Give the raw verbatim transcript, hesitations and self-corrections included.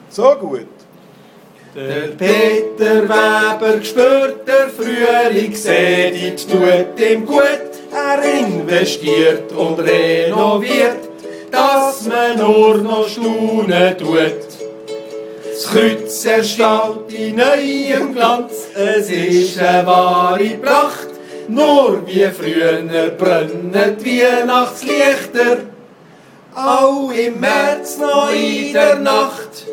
So gut. Der Peter Weber spürt, der Frühling sieht, tut ihm gut. Er investiert und renoviert, dass man nur noch staunen tut. Das Kreuz erstrahlt in neuem Glanz, es ist eine wahre Pracht. Nur wie früher brennen die Weihnachtslichter, auch im März noch in der Nacht.